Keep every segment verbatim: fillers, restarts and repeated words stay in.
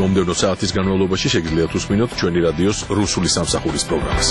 მომდევნო საათის განმავლობაში შეგიძლიათ უსმინოთ ჩვენი რადიოს რუსული სამსახურის პროგრამას.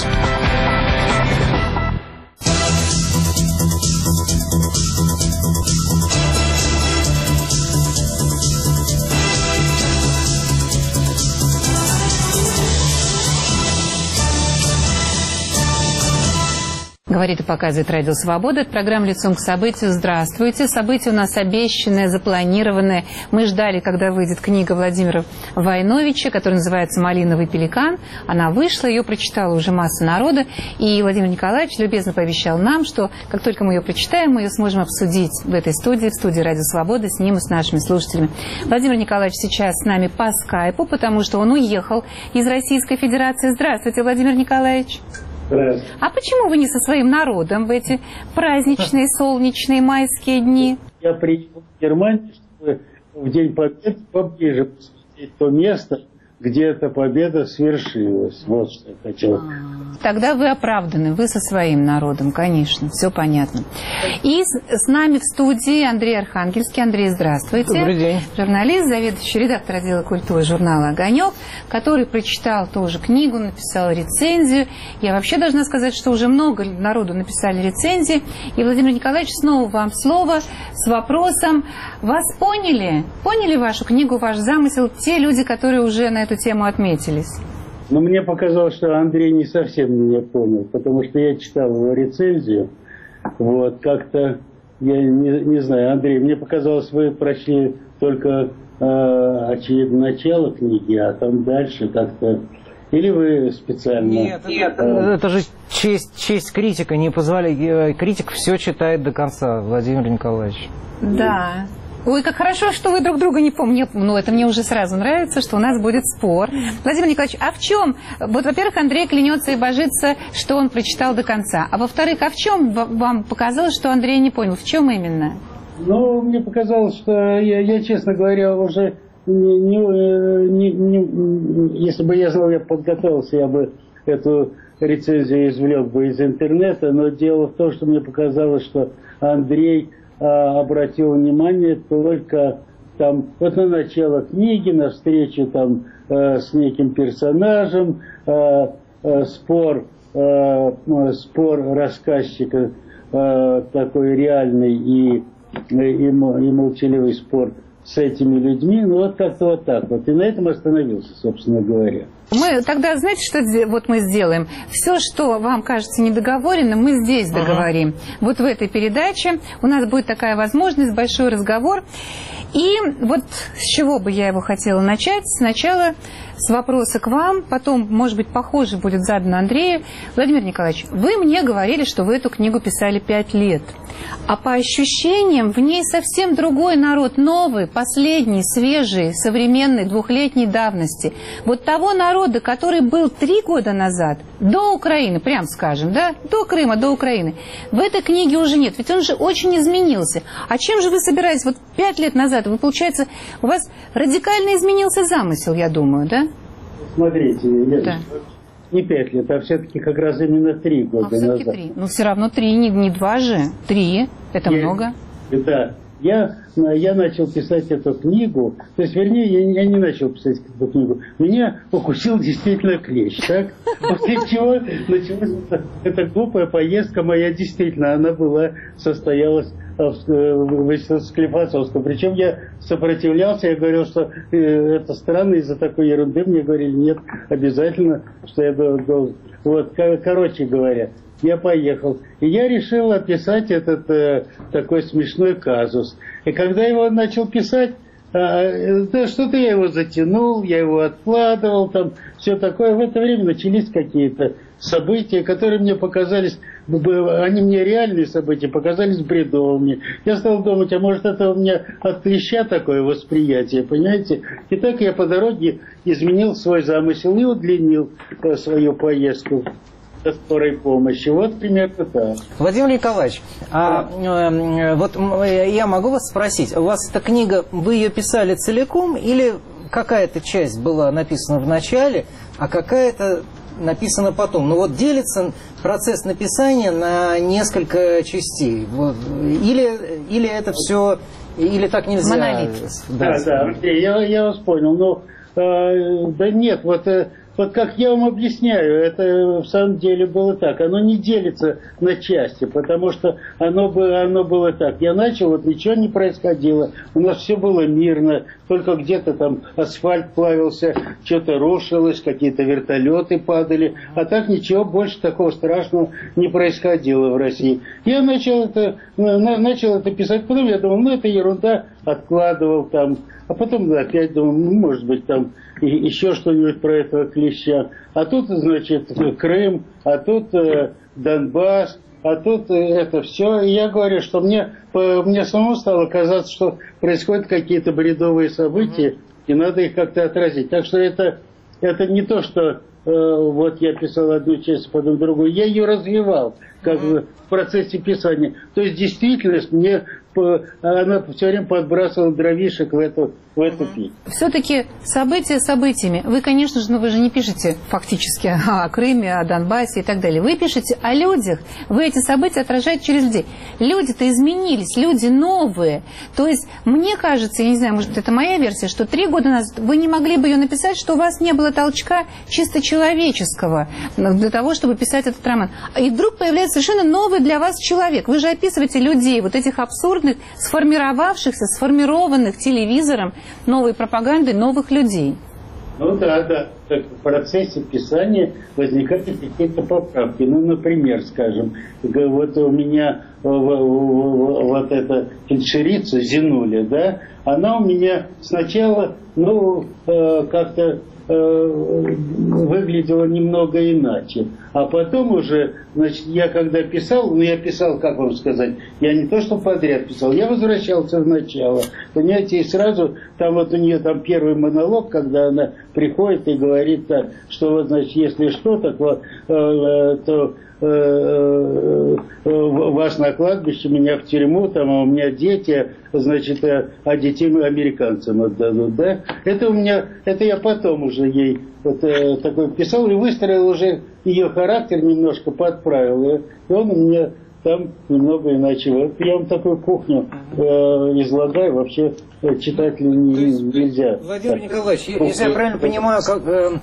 Говорит и показывает Радио Свобода. Это программа «Лицом к событию». Здравствуйте. События у нас обещанные, запланированные. Мы ждали, когда выйдет книга Владимира Войновича, которая называется «Малиновый пеликан». Она вышла, ее прочитала уже масса народа. И Владимир Николаевич любезно пообещал нам, что как только мы ее прочитаем, мы ее сможем обсудить в этой студии, в студии «Радио Свобода», с ним и с нашими слушателями. Владимир Николаевич сейчас с нами по скайпу, потому что он уехал из Российской Федерации. Здравствуйте, Владимир Николаевич. А почему вы не со своим народом в эти праздничные, солнечные майские дни? Я приехал в Германию, чтобы в День Победы поближе посмотреть то место, где эта победа свершилась. Вот что я хотел. Тогда вы оправданы, вы со своим народом, конечно, все понятно. И с, с нами в студии Андрей Архангельский. Андрей, здравствуйте. Добрый день. Журналист, заведующий редактор отдела культуры журнала «Огонек», который прочитал тоже книгу, написал рецензию. Я вообще должна сказать, что уже много народу написали рецензии. И, Владимир Николаевич, снова вам слово с вопросом. Вас поняли? Поняли вашу книгу, ваш замысел те люди, которые уже на эту тему отметились? Но мне показалось, что Андрей не совсем меня понял, потому что я читал его рецензию. Вот, как-то, я не, не знаю, Андрей, мне показалось, вы прочли только э, очевидно начало книги, а там дальше как-то... Или вы специально... Нет, нет, э, это же честь, честь критика, не позволяет... Критик все читает до конца, Владимир Николаевич. Да. Ой, как хорошо, что вы друг друга не помните. Ну, это мне уже сразу нравится, что у нас будет спор. Владимир Николаевич, а в чем? Вот, во-первых, Андрей клянется и божится, что он прочитал до конца. А во-вторых, а в чем вам показалось, что Андрей не понял? В чем именно? Ну, мне показалось, что я, я честно говоря, уже не, не, не, не, если бы я знал, я подготовился, я бы эту рецензию извлек бы из интернета. Но дело в том, что мне показалось, что Андрей обратил внимание только там, вот на начало книги, на встречу там э, с неким персонажем, э, э, спор, э, спор рассказчика э, такой реальный и, и, и молчаливый спор с этими людьми, ну вот как-то вот так вот. И на этом остановился, собственно говоря. Мы тогда, знаете, что вот мы сделаем? Все, что вам кажется недоговоренным, мы здесь договорим. Ага. Вот в этой передаче у нас будет такая возможность, большой разговор. И вот с чего бы я его хотела начать? Сначала с вопроса к вам, потом, может быть, похоже будет задано Андрею. Владимир Николаевич, вы мне говорили, что вы эту книгу писали пять лет. А по ощущениям в ней совсем другой народ, новый, последний, свежий, современный, двухлетней давности. Вот того народа, который был три года назад, до Украины, прям скажем, да, до Крыма, до Украины, в этой книге уже нет, ведь он же очень изменился. А чем же вы собираетесь? Вот пять лет назад, вы, получается, у вас радикально изменился замысел, я думаю, да? Смотрите, я да. не пять лет, а все-таки как раз именно три года а назад. три. Ну, все равно три, не, не два же, три, это я, много. Да, я, я начал писать эту книгу, то есть, вернее, я, я не начал писать эту книгу, меня покусил действительно клещ, так? После чего началась эта, эта глупая поездка моя, действительно, она была, состоялась в Склифосовском. Причем я сопротивлялся, я говорил, что э, это странно, из-за такой ерунды. Мне говорили, нет, обязательно, что я должен. Вот, короче говоря, я поехал. И я решил описать этот э, такой смешной казус. И когда я его начал писать, э, да, что-то я его затянул, я его откладывал, там все такое. В это время начались какие-то события, которые мне показались, они мне реальные события, показались бредовыми. Я стал думать, а может это у меня от клеща такое восприятие, понимаете? И так я по дороге изменил свой замысел и удлинил э, свою поездку до скорой помощи. Вот примерно так. Владимир Николаевич, а, э, вот я могу вас спросить, у вас эта книга, вы ее писали целиком или какая-то часть была написана в начале, а какая-то написано потом? Ну вот делится процесс написания на несколько частей. Вот. Или, или это все, или так нельзя? Монолит. Да, да, да, я, я вас понял. Но э, да нет, вот, э, вот как я вам объясняю, это в самом деле было так. Оно не делится на части, потому что оно, бы, оно было так. Я начал, вот ничего не происходило, у нас все было мирно, только где-то там асфальт плавился, что-то рушилось, какие-то вертолеты падали, а так ничего больше такого страшного не происходило в России. Я начал это, начал это писать, потом я думал, ну это ерунда, откладывал там, а потом опять думал, ну, может быть там еще что-нибудь про этого клеща. А тут, значит, Крым, а тут э, Донбасс, а тут э, это все. И я говорю, что мне, по, мне самому стало казаться, что происходят какие-то бредовые события, и надо их как-то отразить. Так что это, это не то, что э, вот я писал одну часть, потом другую. Я ее развивал как бы в процессе писания. То есть действительность мне она все время подбрасывала дровишек в эту, в эту печь. Все-таки события событиями. Вы, конечно же, ну, вы же не пишете фактически о Крыме, о Донбассе и так далее. Вы пишете о людях. Вы эти события отражаете через людей. Люди-то изменились, люди новые. То есть, мне кажется, я не знаю, может, это моя версия, что три года назад вы не могли бы ее написать, что у вас не было толчка чисто человеческого для того, чтобы писать этот роман. И вдруг появляется совершенно новый для вас человек. Вы же описываете людей, вот этих абсурдных, сформировавшихся, сформированных телевизором, новой пропагандой новых людей. Ну да, да. Так в процессе писания возникают какие-то поправки. Ну, например, скажем, вот у меня вот эта фельдшерица Зинуля, да, она у меня сначала, ну, как-то выглядело немного иначе. А потом уже, значит, я когда писал, ну я писал, как вам сказать, я не то что подряд писал, я возвращался в начало. Понимаете, и сразу, там вот у нее там первый монолог, когда она приходит и говорит так, что вот, значит, если что, так вот, э, то э, э, вас на кладбище, меня в тюрьму, там, а у меня дети, значит, а детей мы американцам отдадут, да? Это у меня, это я потом уже ей вот, э, такой писал и выстроил уже ее характер, немножко подправил, и он у меня там немного иначе. Вот я вам такую кухню э, излагаю, вообще читателю нельзя. Владимир Николаевич, если я правильно понимаю, как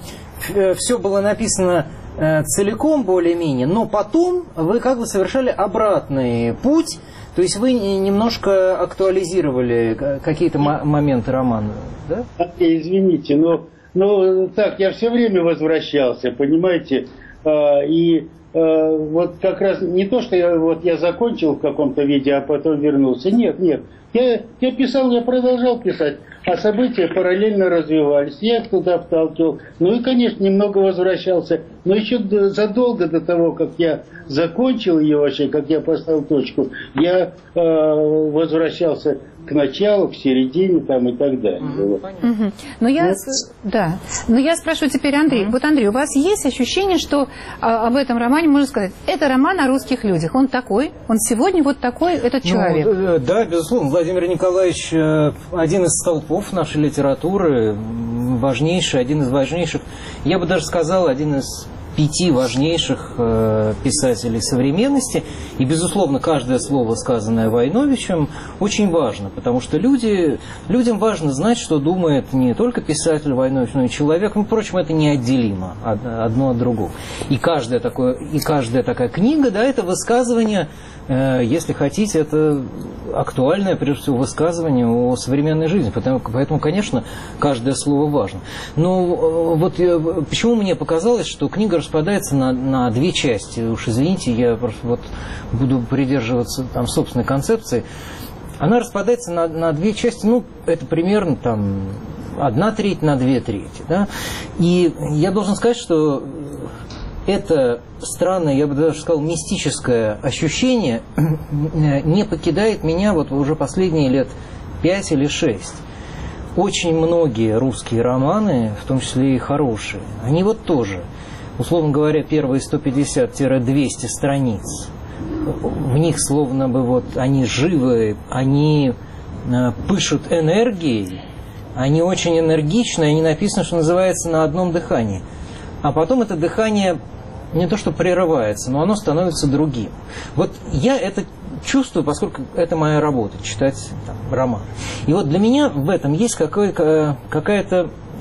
э, все было написано э, целиком более-менее, но потом вы как бы совершали обратный путь, то есть вы немножко актуализировали какие-то моменты романа, да? Извините, но, но так, я все время возвращался, понимаете, э, и э, вот как раз не то, что я, вот, я закончил в каком-то виде, а потом вернулся, нет, нет. Я, я писал, я продолжал писать, а события параллельно развивались. Я их туда вталкивал. Ну и, конечно, немного возвращался. Но еще задолго до того, как я закончил ее вообще, как я поставил точку, я э, возвращался к началу, к середине там и так далее. Угу, угу. Но я, ну, да. Но я спрашиваю теперь Андрей. Угу. Вот, Андрей, у вас есть ощущение, что а, об этом романе можно сказать, это роман о русских людях. Он такой, он сегодня вот такой, этот человек. Ну, да, безусловно. Владимир Николаевич один из столпов нашей литературы, важнейший, один из важнейших, я бы даже сказал, один из пяти важнейших э, писателей современности. И, безусловно, каждое слово, сказанное Войновичем, очень важно, потому что люди, людям важно знать, что думает не только писатель Войнович, но и человек. Ну, впрочем, это неотделимо одно от другого. И каждая, такое, и каждая такая книга, да, это высказывание, э, если хотите, это актуальное, прежде всего, высказывание о современной жизни. Поэтому, поэтому конечно, каждое слово важно. Но вот я, почему мне показалось, что книга распадается на, на две части. Уж извините, я просто вот буду придерживаться там собственной концепции. Она распадается на, на две части, ну, это примерно там одна треть на две трети. Да? И я должен сказать, что это странное, я бы даже сказал, мистическое ощущение не покидает меня вот уже последние лет пять или шесть. Очень многие русские романы, в том числе и хорошие, они вот тоже, условно говоря, первые сто пятьдесят - двести страниц, в них словно бы вот они живы, они пышут энергией, они очень энергичны, они написаны, что называется, на одном дыхании. А потом это дыхание не то что прерывается, но оно становится другим. Вот я это чувствую, поскольку это моя работа, читать там, роман. И вот для меня в этом есть какая-то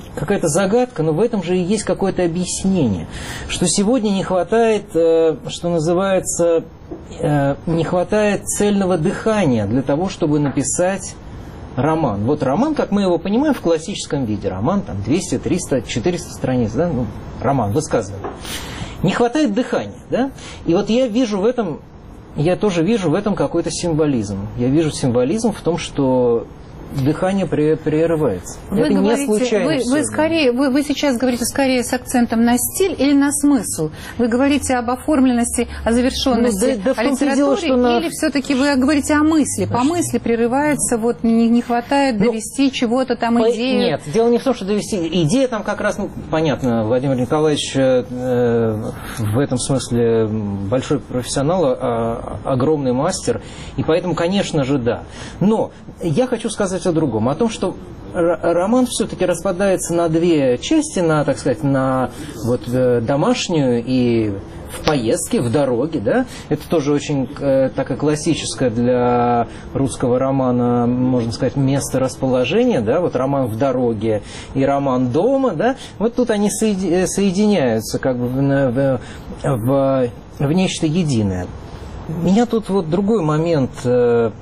какая-то загадка, но в этом же и есть какое-то объяснение, что сегодня не хватает, что называется, не хватает цельного дыхания для того, чтобы написать роман. Вот роман, как мы его понимаем, в классическом виде. Роман там двести, триста, четыреста страниц, да? Ну, роман, высказывание. Не хватает дыхания, да? И вот я вижу в этом, я тоже вижу в этом какой-то символизм. Я вижу символизм в том, что дыхание прерывается. Вы это говорите, не случайно. Вы, вы, скорее, вы, вы сейчас говорите скорее с акцентом на стиль или на смысл? Вы говорите об оформленности, о завершенности, ну, да, да, о литературе, дело, что на... или все-таки вы говорите о мысли? По мысли прерывается, вот не, не хватает довести ну, чего-то там, по... идею? Нет, дело не в том, что довести. Идея там как раз, ну, понятно, Владимир Николаевич э, в этом смысле большой профессионал, а, огромный мастер, и поэтому, конечно же, да. Но я хочу сказать о другом, о том, что роман все-таки распадается на две части, на, так сказать, на вот, домашнюю и в поездке, в дороге, да, это тоже очень э, такая классическая для русского романа, можно сказать, место расположения, да, вот роман в дороге и роман дома, да, вот тут они соеди- соединяются как бы в, в, в, в нечто единое. Меня тут вот другой момент э,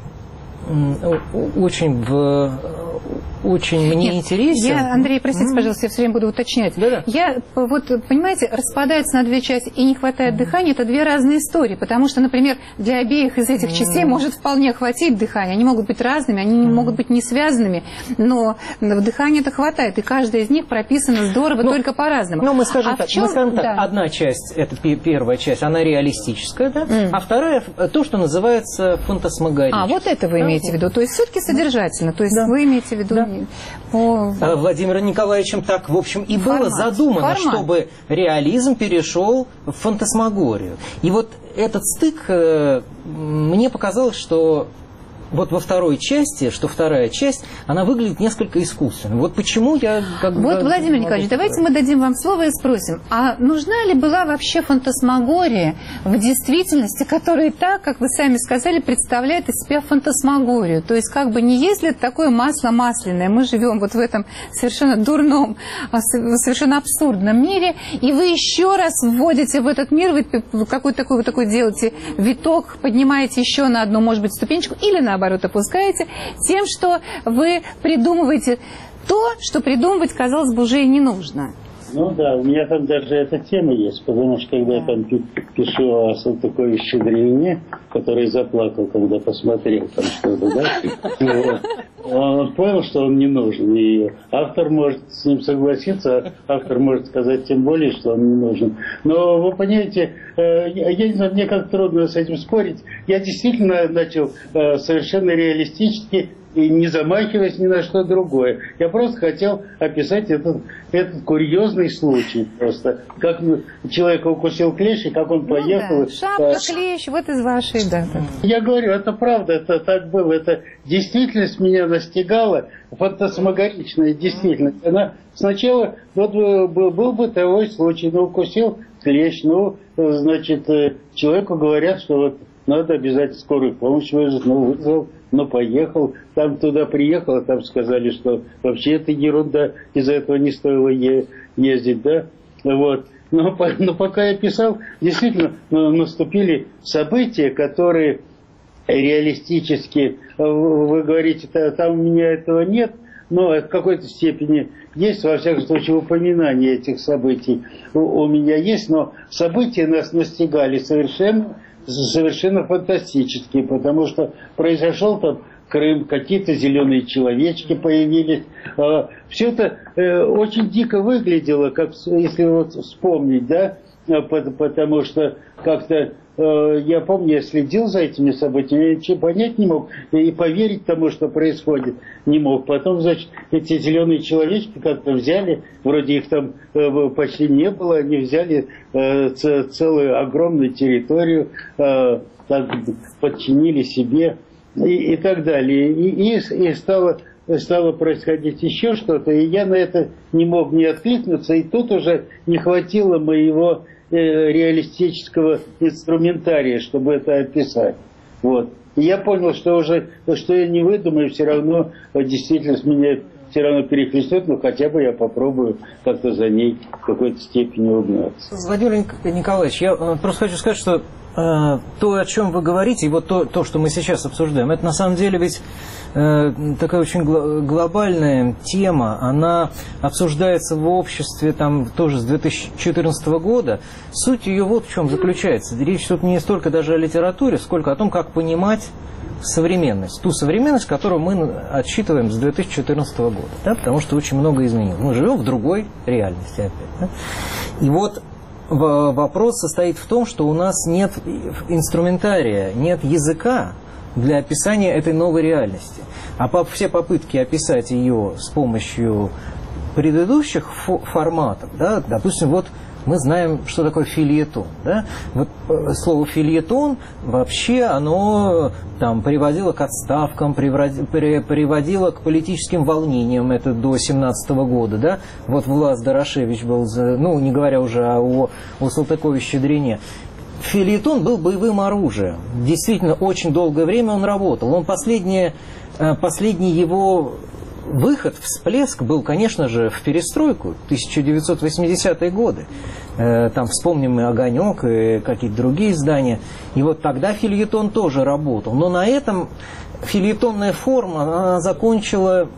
очень в... очень мне Нет, интересен. Я, Андрей, простите, mm-hmm. пожалуйста, я все время буду уточнять. Да-да. Я, вот, понимаете, распадается на две части и не хватает mm-hmm. дыхания, это две разные истории, потому что, например, для обеих из этих mm-hmm. частей может вполне хватить дыхания. Они могут быть разными, они mm-hmm. могут быть не связанными, но дыхания-то хватает, и каждая из них прописана здорово, ну, только по-разному. Ну, мы скажем, а так, чем... мы скажем так, да. одна часть, это первая часть, она реалистическая, да? mm. а вторая, то, что называется фантасмагорическая. А, вот это вы имеете в виду, то есть все-таки содержательно, то есть да. вы имеете в виду... Да. По... Владимиром Николаевичем так, в общем, и Формат. было задумано, Формат. чтобы реализм перешел в фантасмагорию. И вот этот стык, мне показалось, что вот во второй части, что вторая часть, она выглядит несколько искусственно. Вот почему я... Как вот, бы, Владимир Николаевич, давайте мы дадим вам слово и спросим, а нужна ли была вообще фантасмагория в действительности, которая так, как вы сами сказали, представляет из себя фантасмагорию? То есть, как бы не есть ли это такое масло масляное? Мы живем вот в этом совершенно дурном, совершенно абсурдном мире, и вы еще раз вводите в этот мир, вы какой-то такой, вот такой делаете виток, поднимаете еще на одну, может быть, ступенечку, или на наоборот, опускаете, тем, что вы придумываете то, что придумывать, казалось бы, уже и не нужно. Ну да, у меня там даже эта тема есть, потому что когда я там пишу о такой щедрине, который заплакал, когда посмотрел там что-то, да, он понял, что он не нужен, и автор может с ним согласиться, автор может сказать тем более, что он не нужен. Но вы понимаете, я не знаю, мне как трудно с этим спорить, я действительно начал совершенно реалистически, и не замахиваясь ни на что другое. Я просто хотел описать этот, этот курьезный случай просто. Как человека укусил клещ, и как он ну поехал. Да. Шапка, а... клещ, вот из вашей, да. Я говорю, это правда, это так было. Это действительность меня настигала, фантасмагоричная действительность. Она сначала, вот был, был бытовой случай, ну, укусил клещ, ну, значит, человеку говорят, что вот надо обязательно скорую помощь вызвать, ну, вызвал. Ну, поехал, там туда приехал, а там сказали, что вообще это ерунда, из-за этого не стоило е- ездить, да, вот. Но, по- но пока я писал, действительно наступили события, которые реалистически, вы говорите, там у меня этого нет, но в какой-то степени есть, во всяком случае, упоминание этих событий у, у меня есть, но события нас настигали совершенно совершенно фантастические, потому что произошел там Крым, какие-то зеленые человечки появились. Все это очень дико выглядело, как, если вот вспомнить, да, потому что как-то я помню, я следил за этими событиями, я ничего понять не мог и поверить тому, что происходит, не мог. Потом, значит, эти зеленые человечки как-то взяли, вроде их там почти не было, они взяли целую огромную территорию, так, подчинили себе и, и так далее. И, и, и стало, стало происходить еще что-то, и я на это не мог не откликнуться, и тут уже не хватило моего реалистического инструментария, чтобы это описать. Вот. И я понял, что уже, что я не выдумаю, все равно действительность меня все равно перехлестнет, но хотя бы я попробую как-то за ней в какой-то степени угнаться. Владимир Николаевич, я просто хочу сказать, что э, то, о чем вы говорите, и вот то, то, что мы сейчас обсуждаем, это на самом деле ведь э, такая очень гл- глобальная тема, она обсуждается в обществе там тоже с две тысячи четырнадцатого года. Суть ее вот в чем заключается. Речь тут не столько даже о литературе, сколько о том, как понимать современность, ту современность, которую мы отсчитываем с две тысячи четырнадцатого года, да, потому что очень много изменилось. Мы живем в другой реальности опять. Да? И вот вопрос состоит в том, что у нас нет инструментария, нет языка для описания этой новой реальности. А по, все попытки описать ее с помощью предыдущих фо- форматов, да, допустим, вот мы знаем, что такое фельетон. Да? Вот слово фельетон вообще оно там, приводило к отставкам, приводило к политическим волнениям, это до семнадцатого года. Да? Вот Влас Дорошевич был, ну не говоря уже о, о Салтыкове-Щедрине. Фельетон был боевым оружием. Действительно, очень долгое время он работал. Он последнее, последний его выход, всплеск был, конечно же, в перестройку, тысяча девятьсот восьмидесятые годы. Там вспомним и «Огонек», и какие-то другие издания. И вот тогда фельетон тоже работал. Но на этом фельетонная форма, она закончила,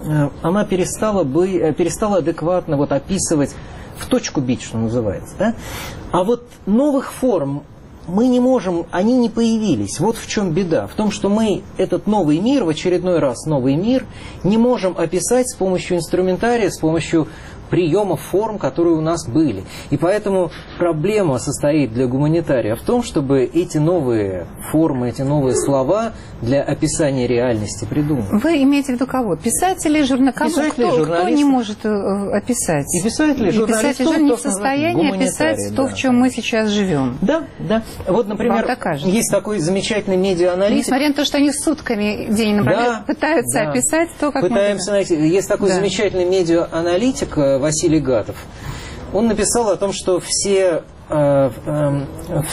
она перестала, бы, перестала адекватно вот описывать, в точку бить, что называется. Да? А вот новых форм мы не можем, они не появились. Вот в чем беда. В том, что мы этот новый мир, в очередной раз новый мир, не можем описать с помощью инструментария, с помощью приемов, форм, которые у нас были. И поэтому проблема состоит для гуманитария в том, чтобы эти новые формы, эти новые слова для описания реальности придумать. Вы имеете в виду кого? Писатели, журналисты? Писатели, кто, журналисты. Кто не может описать? И писатели, и журналисты. Писатели же не в состоянии описать да. то, в чем мы сейчас живем. Да, да. Вот, например, есть такой замечательный медиа-аналитик. Несмотря на то, что они сутками день напролет да, пытаются да. описать то, как Пытаемся мы... найти. Есть такой да. замечательный медиа-аналитик Василий Гатов. Он написал о том, что все, э, э,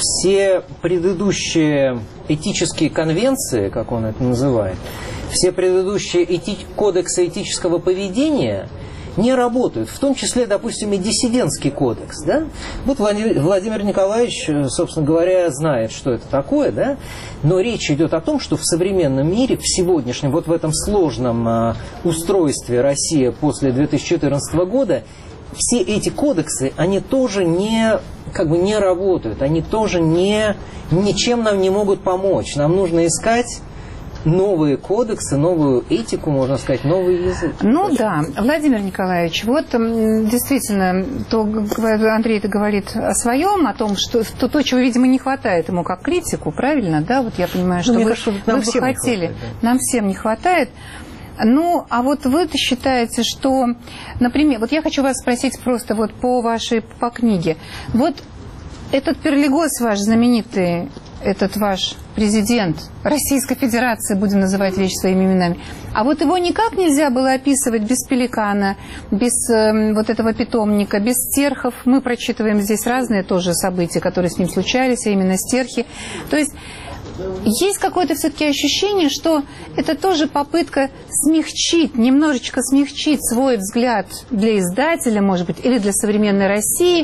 все предыдущие этические конвенции, как он это называет, все предыдущие эти... кодексы этического поведения не работают. В том числе, допустим, и диссидентский кодекс. Да? Вот Владимир Николаевич, собственно говоря, знает, что это такое, да? Но речь идет о том, что в современном мире, в сегодняшнем, вот в этом сложном э, устройстве России после две тысячи четырнадцатого года, все эти кодексы, они тоже не, как бы не работают, они тоже не, ничем нам не могут помочь. Нам нужно искать новые кодексы, новую этику, можно сказать, новый язык. Ну да, Владимир Николаевич, вот действительно, то Андрей это говорит о своем, о том, что то, то, чего, видимо, не хватает ему как критику, правильно, да? Вот я понимаю, что ну, вы, кажется, нам вы бы хотели, хватает, да. нам всем не хватает. Ну, а вот вы считаете, что, например, вот я хочу вас спросить просто вот по вашей, по книге. Вот этот Перлигос ваш знаменитый, этот ваш президент Российской Федерации, будем называть вещи своими именами, а вот его никак нельзя было описывать без пеликана, без э, вот этого питомника, без стерхов. Мы прочитываем здесь разные тоже события, которые с ним случались, а именно стерхи. То есть есть какое-то все-таки ощущение, что это тоже попытка смягчить, немножечко смягчить свой взгляд для издателя, может быть, или для современной России.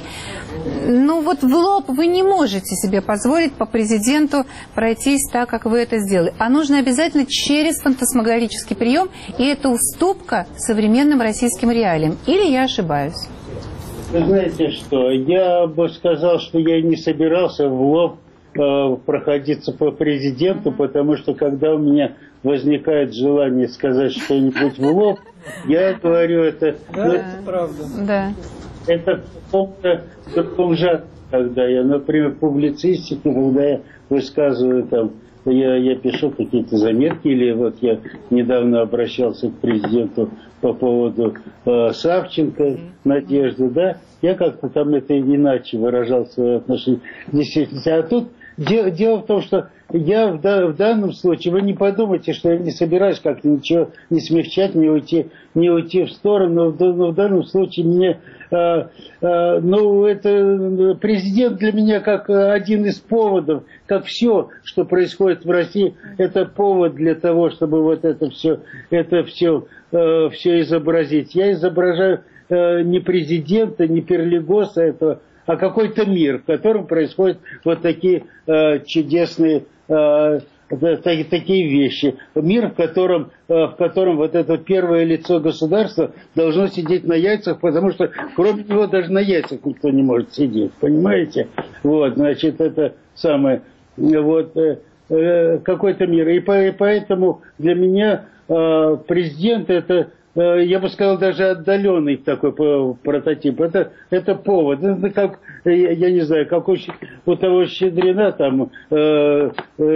Но вот в лоб вы не можете себе позволить по президенту пройтись так, как вы это сделали. А нужно обязательно через фантасмагорический прием, и это уступка современным российским реалиям. Или я ошибаюсь? Вы знаете что, я бы сказал, что я не собирался в лоб проходиться по президенту, потому что когда у меня возникает желание сказать что-нибудь в лоб, я говорю это... Да, ну, это правда. Да. Это в таком жанре, когда я, например, публицистику, когда я высказываю там, я, я пишу какие-то заметки, или вот я недавно обращался к президенту по поводу э, Савченко, Надежды, да, я как-то там это иначе выражал свое отношение. Действительно, а тут дело, дело в том, что я в, в данном случае, вы не подумайте, что я не собираюсь как-то ничего не смягчать, не уйти, не уйти в сторону, но, но в данном случае мне, э, э, ну, это президент для меня как один из поводов, как все, что происходит в России, это повод для того, чтобы вот это все, это все, э, все изобразить. Я изображаю э, не президента, не Перлигоса этого, а какой-то мир, в котором происходят вот такие э, чудесные э, такие вещи. Мир, в котором, э, в котором вот это первое лицо государства должно сидеть на яйцах, потому что кроме него даже на яйцах никто не может сидеть. Понимаете? Вот, значит, это самое, вот, э, э, какой-то мир. И, по, и поэтому для меня э, президент это, я бы сказал, даже отдаленный такой прототип. Это, это повод. Это как, я не знаю, как у, у того Щедрина там э, э,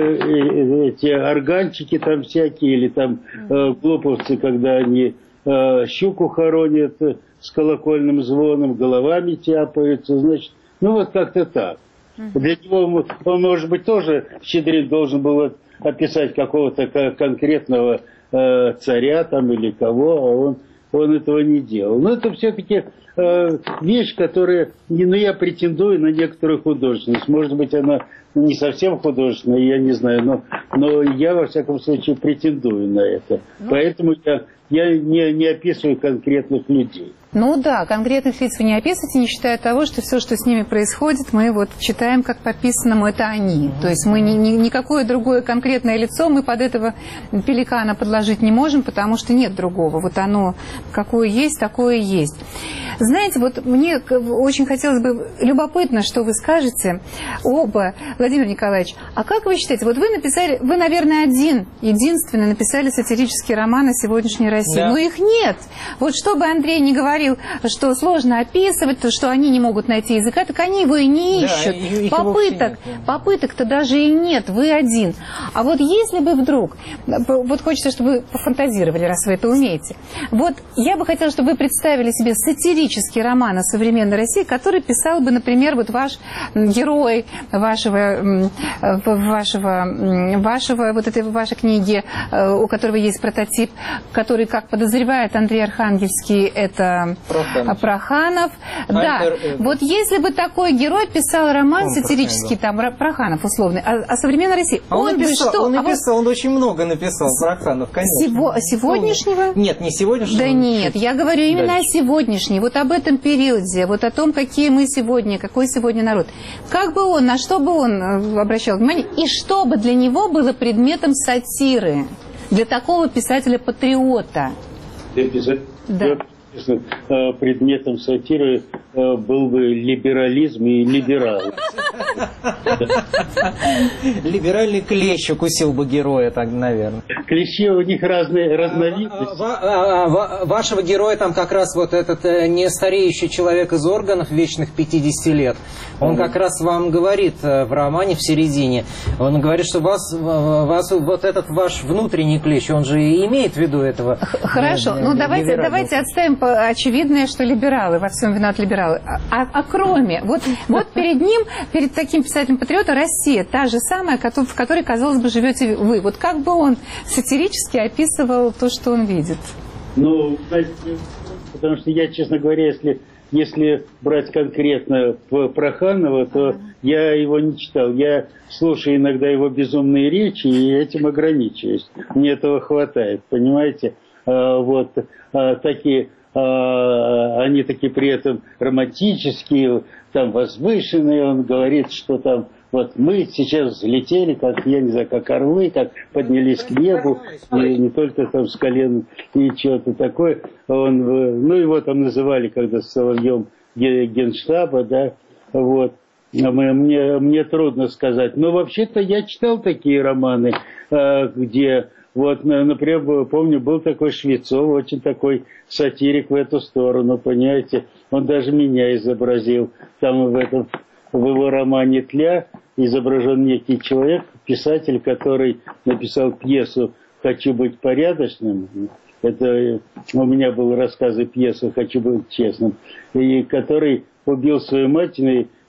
эти органчики там всякие, или там э, глуповцы, когда они э, щуку хоронят с колокольным звоном, головами тяпаются, значит, ну вот как-то так. Для него он, может быть, тоже Щедрин должен был описать какого-то конкретного э, царя там или кого, а он, он этого не делал. Но это все-таки э, вещь, которая, ну, я претендую на некоторую художественность. Может быть, она не совсем художественная, я не знаю, но, но я, во всяком случае, претендую на это. Ну, поэтому я, я не, не описываю конкретных людей. Ну да, конкретных лиц вы не описываете, не считая того, что все, что с ними происходит, мы вот читаем как по писанному, это они. То есть мы ни, ни, никакое другое конкретное лицо мы под этого пеликана подложить не можем, потому что нет другого. Вот оно какое есть, такое есть. Знаете, вот мне очень хотелось бы, любопытно, что вы скажете оба, Владимир Николаевич, а как вы считаете, вот вы написали, вы, наверное, один, единственный написали сатирический роман о сегодняшней России, да. Но их нет. Вот что бы Андрей не говорил, что сложно описывать, то, что они не могут найти языка, так они его и не ищут. Да, и, попыток, попыток-то даже и нет, вы один. А вот если бы вдруг, вот хочется, чтобы вы пофантазировали, раз вы это умеете, вот я бы хотела, чтобы вы представили себе сатирический роман о современной России, который писал бы, например, вот ваш герой вашего, вашего, вашего вот этой вашей книги, у которого есть прототип, который, как подозревает Андрей Архангельский, это Проханов. Проханов. Да. Это... Вот если бы такой герой писал роман он сатирический, Проханов. Там Проханов условный, о, о современной России, а он, он написал, бы что? Он написал, а вот... он очень много написал, Проханов, конечно. Сего... Сегодняшнего? Нет, не сегодняшнего. Да нет, я говорю именно дальше. О сегодняшней, вот об этом периоде, вот о том, какие мы сегодня, какой сегодня народ. Как бы он, на что бы он обращал внимание, и что бы для него было предметом сатиры, для такого писателя-патриота? Да. Предметом сатиры был бы либерализм и либерал. Либеральный клещ укусил бы героя, так, наверное. Клещи у них разные разновидности. Вашего героя там как раз вот этот не стареющий человек из органов вечных пятидесяти лет. Он как раз вам говорит в романе в середине, он говорит, что вас, вас вот этот ваш внутренний клещ, он же и имеет в виду этого. Хорошо, ну давайте, давайте отставим очевидное, что либералы, во всем виноват либералы. А, а кроме, вот, вот перед ним, перед таким писателем-патриотом Россия, та же самая, в которой, казалось бы, живете вы. Вот как бы он сатирически описывал то, что он видит? Ну, знаете, потому что я, честно говоря, если, если брать конкретно Проханова, то я его не читал. Я слушаю иногда его безумные речи и этим ограничиваюсь. Мне этого хватает, понимаете? А, вот а, такие... они такие при этом романтические, там возвышенные, он говорит, что там вот мы сейчас взлетели, как, я не знаю, как орлы, как поднялись к небу, и не только там с колен и что-то такое. Он, ну его там называли, когда с Соловьем Генштаба, да, вот. Мне, мне трудно сказать. Но вообще-то я читал такие романы, где... Вот, например, помню, был такой Швецов, очень такой сатирик в эту сторону, понимаете. Он даже меня изобразил. Там в этом, в его романе «Тля» изображен некий человек, писатель, который написал пьесу «Хочу быть порядочным». Это у меня был рассказ и пьеса «Хочу быть честным». И который убил свою мать, и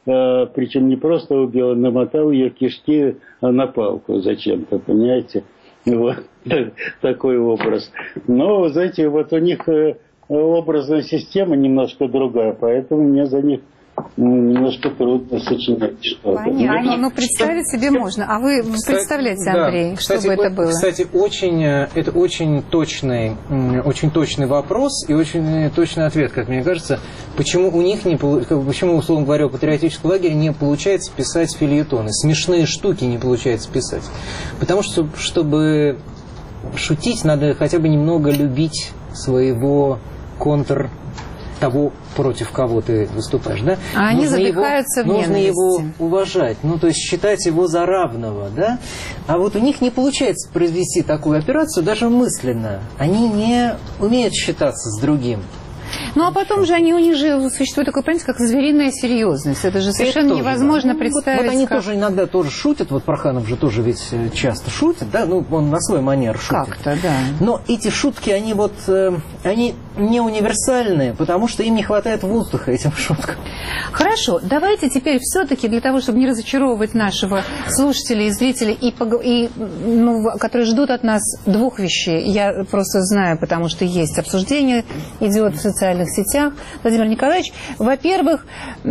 причем не просто убил, он намотал ее кишки на палку зачем-то, понимаете? Вот такой образ. Но, знаете, вот у них образная система немножко другая, поэтому мне за них немножко трудно сочинять что-то. Понятно, но представить себе можно. А вы кстати, представляете, Андрей, да, кстати, чтобы это было? Кстати, очень, это очень точный, очень точный вопрос и очень точный ответ, как мне кажется, почему у них не, почему, условно говоря, у патриотического лагеря не получается писать фельетоны, смешные штуки не получается писать. Потому что, чтобы шутить, надо хотя бы немного любить своего контр того, против кого ты выступаешь, да? А они задыхаются в ненависти. Нужно его уважать, ну, то есть считать его за равного, да? А вот у них не получается произвести такую операцию даже мысленно. Они не умеют считаться с другим. Ну, а потом же они, у них же существует такое понятие, как звериная серьезность. Это же совершенно это тоже, невозможно да. представить. Вот, вот они как... тоже иногда тоже шутят, вот Проханов же тоже ведь часто шутит, да, ну, он на свой манер шутит. Как-то, да. Но эти шутки, они вот, они не универсальные, потому что им не хватает воздуха, этим шуткам. Хорошо, давайте теперь все-таки для того, чтобы не разочаровывать нашего слушателя и зрителя, и, и, ну, которые ждут от нас двух вещей. Я просто знаю, потому что есть обсуждение, идет в социальных сетях. Владимир Николаевич, во-первых,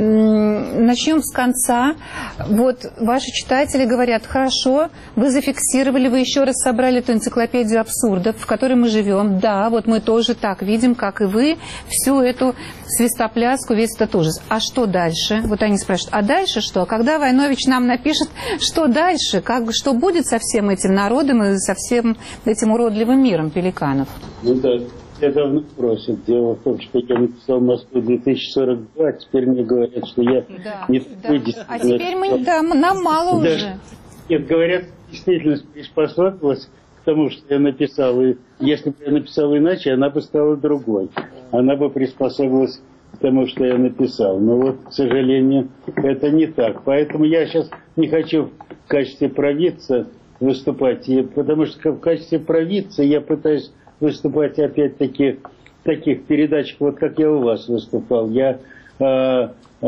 начнем с конца. Вот ваши читатели говорят, хорошо, вы зафиксировали, вы еще раз собрали эту энциклопедию абсурдов, в которой мы живем. Да, вот мы тоже так видим, как и вы, всю эту свистопляску, весь этот ужас. А что дальше? Вот они спрашивают, а дальше что? А когда Войнович нам напишет, что дальше? Как, что будет со всем этим народом и со всем этим уродливым миром пеликанов? Ну да. Я давно просят. Дело в том, что я написал «Москву две тысячи сорок два», а теперь мне говорят, что я да, не да. А теперь мы, да, нам мало да. уже. Нет, говорят, действительность приспособилась к тому, что я написал. И если бы я написал иначе, она бы стала другой. Она бы приспособилась к тому, что я написал. Но вот, к сожалению, это не так. Поэтому я сейчас не хочу в качестве провидца выступать, потому что в качестве провидца я пытаюсь выступать опять-таки в таких передачах, вот как я у вас выступал. Я, э,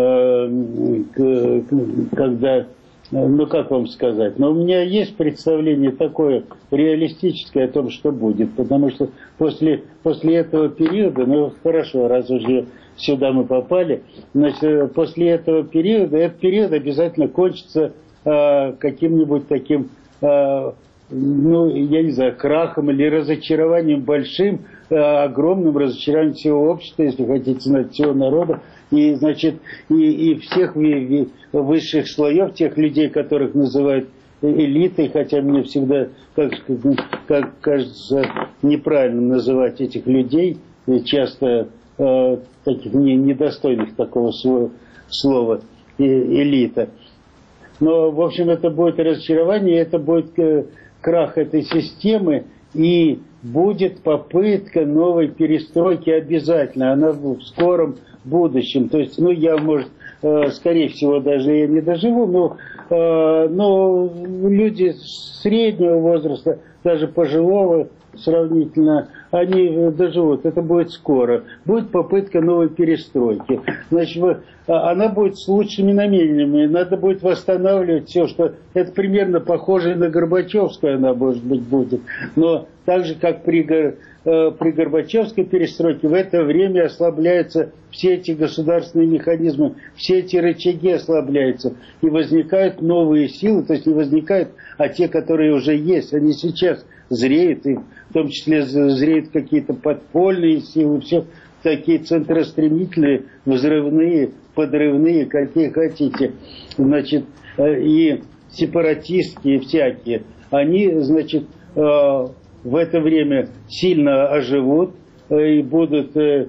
э, когда, ну как вам сказать, но у меня есть представление такое реалистическое о том, что будет, потому что после, после этого периода, ну хорошо, раз уже сюда мы попали, значит, после этого периода, этот период обязательно кончится э, каким-нибудь таким... Э, ну, я не знаю, крахом или разочарованием большим, э, огромным разочарованием всего общества, если хотите знать, всего народа, и, значит, и, и всех высших слоев, тех людей, которых называют элитой, хотя мне всегда, как, как кажется, неправильно называть этих людей, часто э, таких не, недостойных такого слова, э, элита. Но, в общем, это будет разочарование, это будет... Э, крах этой системы, и будет попытка новой перестройки обязательно. Она в скором будущем. То есть, ну, я, может, э, скорее всего, даже я не доживу, но, э, но люди среднего возраста, даже пожилого сравнительно, они доживут. Это будет скоро. Будет попытка новой перестройки. Значит, она будет с лучшими намерениями. Надо будет восстанавливать все, что... Это примерно похоже на Горбачевскую она, может быть, будет. Но так же, как при, при Горбачевской перестройке, в это время ослабляются все эти государственные механизмы, все эти рычаги ослабляются. И возникают новые силы, то есть не возникают, а те, которые уже есть, они сейчас зреют, и в том числе зреют какие-то подпольные силы, все такие центростремительные, взрывные, подрывные, какие хотите, значит, и сепаратистские всякие, они, значит, в это время сильно оживут и будут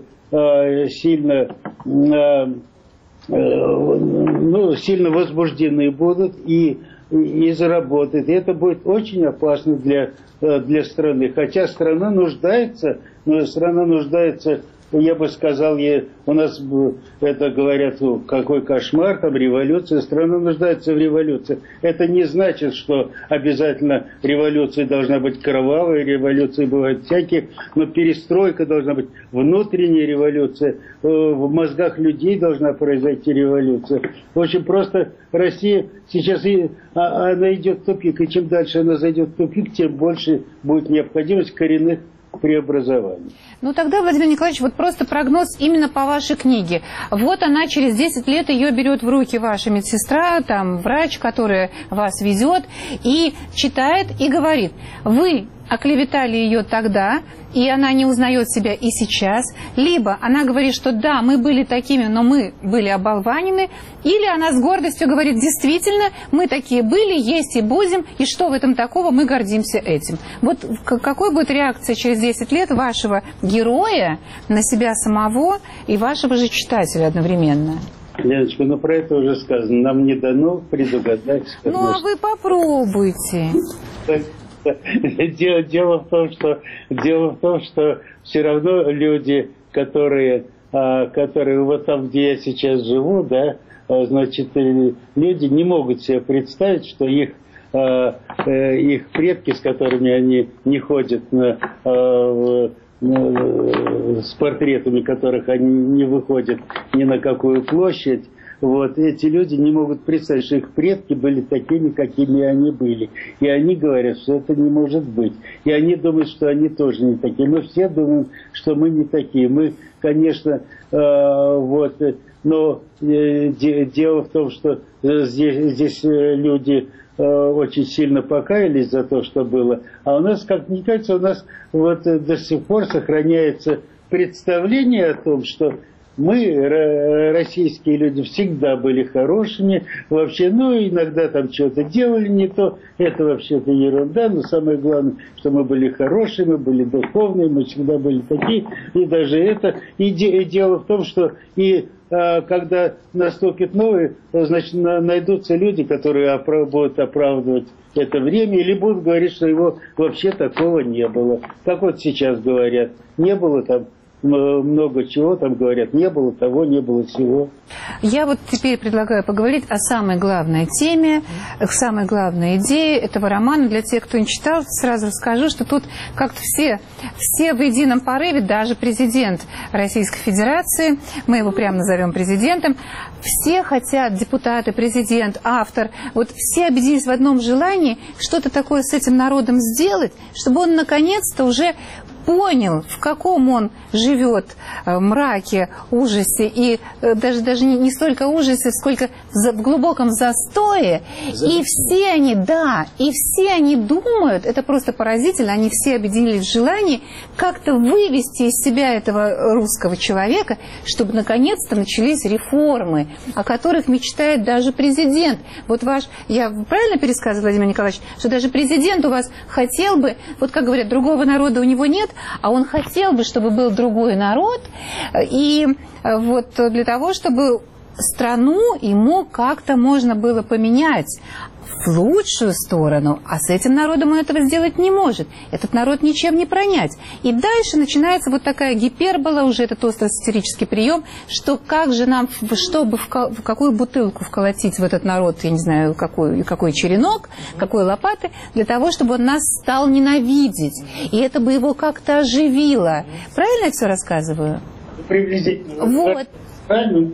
сильно, ну, сильно возбуждены будут и, и заработают. И это будет очень опасно для, для страны. Хотя страна нуждается, но страна нуждается я бы сказал, у нас это говорят, какой кошмар, там революция, страна нуждается в революции. Это не значит, что обязательно революция должна быть кровавой, революции бывают всякие, но перестройка должна быть, внутренняя революция, в мозгах людей должна произойти революция. В общем, просто Россия сейчас, и, она идет в тупик, и чем дальше она зайдет в тупик, тем больше будет необходимость коренных преобразований. Ну тогда, Владимир Николаевич, вот просто прогноз именно по вашей книге. Вот она через десять лет, ее берет в руки ваша медсестра, там врач, который вас везет, и читает и говорит: вы оклеветали ее тогда, и она не узнает себя и сейчас, либо она говорит, что да, мы были такими, но мы были оболванены, или она с гордостью говорит: действительно, мы такие были, есть и будем, и что в этом такого, мы гордимся этим. Вот какой будет реакция через десять лет вашего героя на себя самого и вашего же читателя одновременно? Леночка, ну про это уже сказано, нам не дано предугадать. Ну а вы попробуйте. Дело, дело в том, что дело в том, что все равно люди, которые, которые вот там, где я сейчас живу, да, значит, люди не могут себе представить, что их их предки, с которыми они не ходят на, на, с портретами которых они не выходят ни на какую площадь. Вот, эти люди не могут представить, что их предки были такими, какими они были. И они говорят, что это не может быть. И они думают, что они тоже не такие. Мы все думаем, что мы не такие. Мы, конечно, э, вот, но э, де, дело в том, что здесь, здесь люди э, очень сильно покаялись за то, что было. А у нас, как мне кажется, у нас вот до сих пор сохраняется представление о том, что мы, российские люди, всегда были хорошими, вообще, ну, иногда там что-то делали не то, это вообще-то ерунда, но самое главное, что мы были хорошие, мы были духовные, мы всегда были такие, и даже это, и, де, и дело в том, что и а, когда наступит новый, значит, на, найдутся люди, которые оправ, будут оправдывать это время, или будут говорить, что его вообще такого не было. Как вот сейчас говорят, не было там много чего, там говорят, не было того, не было всего. Я вот теперь предлагаю поговорить о самой главной теме, самой главной идее этого романа. Для тех, кто не читал, сразу расскажу, что тут как-то все, все в едином порыве, даже президент Российской Федерации, мы его прямо назовем президентом, все хотят, депутаты, президент, автор, вот все объединились в одном желании что-то такое с этим народом сделать, чтобы он наконец-то уже понял, в каком он живет мраке, ужасе, и даже, даже не, не столько ужасе, сколько в глубоком застое. И все они, да, и все они думают, это просто поразительно, они все объединились в желании как-то вывести из себя этого русского человека, чтобы наконец-то начались реформы, о которых мечтает даже президент. Вот ваш, я правильно пересказывала, Владимир Николаевич, что даже президент у вас хотел бы, вот как говорят, другого народа у него нет, а он хотел бы, чтобы был другой народ, и вот для того, чтобы страну ему как-то можно было поменять в лучшую сторону, а с этим народом он этого сделать не может. Этот народ ничем не пронять. И дальше начинается вот такая гипербола, уже этот остро-сатирический прием, что как же нам, чтобы в, в какую бутылку вколотить в этот народ, я не знаю, какой, какой черенок, какой лопаты, для того, чтобы он нас стал ненавидеть. И это бы его как-то оживило. Правильно я все рассказываю? Приблизительно. Вот. Правильно.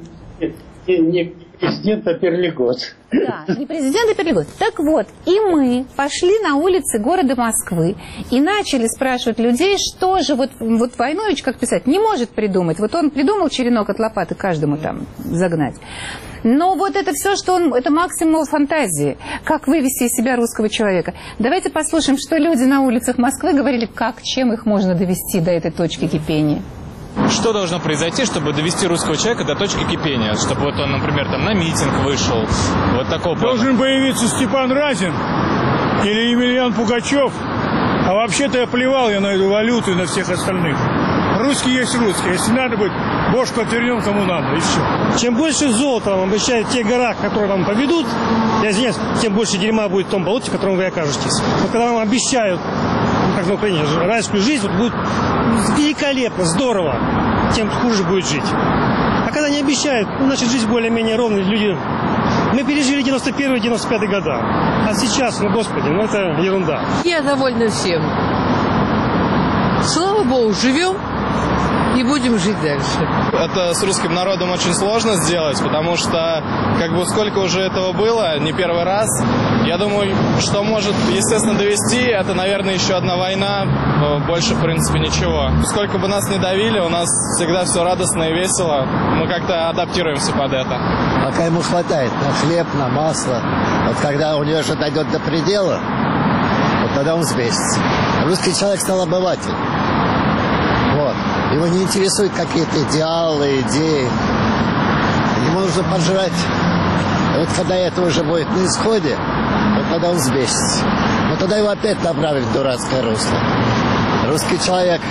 Не президент, а перлигот. Да, не президент, а перлигот. Так вот, и мы пошли на улицы города Москвы и начали спрашивать людей, что же вот, вот Войнович, как писать, не может придумать. Вот он придумал черенок от лопаты каждому там загнать. Но вот это все, что он, это максимум фантазии, как вывести из себя русского человека. Давайте послушаем, что люди на улицах Москвы говорили, как, чем их можно довести до этой точки кипения. Что должно произойти, чтобы довести русского человека до точки кипения? Чтобы вот он, например, там на митинг вышел, вот такого плана. Должен появиться Степан Разин или Емельян Пугачев. А вообще-то я плевал я на эту валюту и на всех остальных. Русский есть русский. Если надо будет, бошку отвернем кому надо, и все. Чем больше золота вам обещают в тех горах, которые вам поведут, я извиняюсь, тем больше дерьма будет в том болоте, в котором вы окажетесь. Вот когда вам обещают как ну, конечно, райскую жизнь, вот будет великолепно, здорово, тем хуже будет жить. А когда не обещают, ну, значит, жизнь более-менее ровная, люди... Мы пережили девяносто первый девяносто пятый года, а сейчас, ну, господи, ну, это ерунда. Я довольна всем. Слава Богу, живем и будем жить дальше. Это с русским народом очень сложно сделать, потому что, как бы, сколько уже этого было, не первый раз. Я думаю, что может, естественно, довести, это, наверное, еще одна война, больше, в принципе, ничего. Сколько бы нас ни давили, у нас всегда все радостно и весело, мы как-то адаптируемся под это. Пока ему хватает на хлеб, на масло, вот когда у него же дойдет до предела, вот тогда он взбесится. Русский человек стал обыватель. Вот. Его не интересуют какие-то идеалы, идеи. Ему нужно пожрать. И вот когда это уже будет на исходе, вот тогда он взбесится. Но тогда его опять направят в дурацкое русло. Русский человек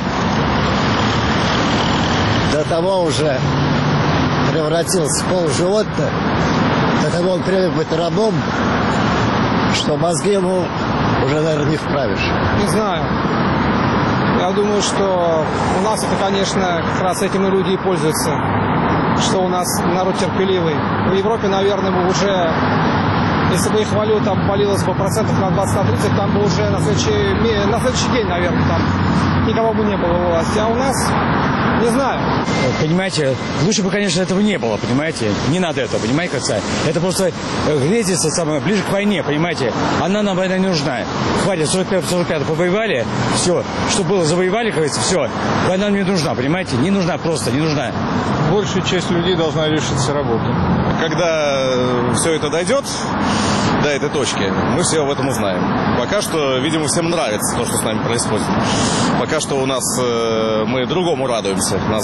до того уже превратился в полживотное, до того он привык быть рабом, что мозги ему уже, наверное, не вправишь. Не знаю. Я думаю, что у нас это, конечно, как раз этим и люди и пользуются, что у нас народ терпеливый. В Европе, наверное, бы уже, если бы их валюта обвалилась бы процентов на двадцать-тридцать, там бы уже на следующий, на следующий день, наверное, там никого бы не было у власти. А у нас, не знаю. Понимаете, лучше бы, конечно, этого не было, понимаете? Не надо этого, понимаете, как сказать? Это просто грезится самое ближе к войне, понимаете? Она нам война не нужна. Хватит, сорок пятый-сорок пятый повоевали, все, что было, завоевали, как говорится, все. Война нам не нужна, понимаете? Не нужна просто, не нужна. Большая часть людей должна лишиться работы. Когда все это дойдет до этой точки, мы все об этом узнаем. Пока что, видимо, всем нравится то, что с нами происходит. Пока что у нас э, мы другому радуемся. Нас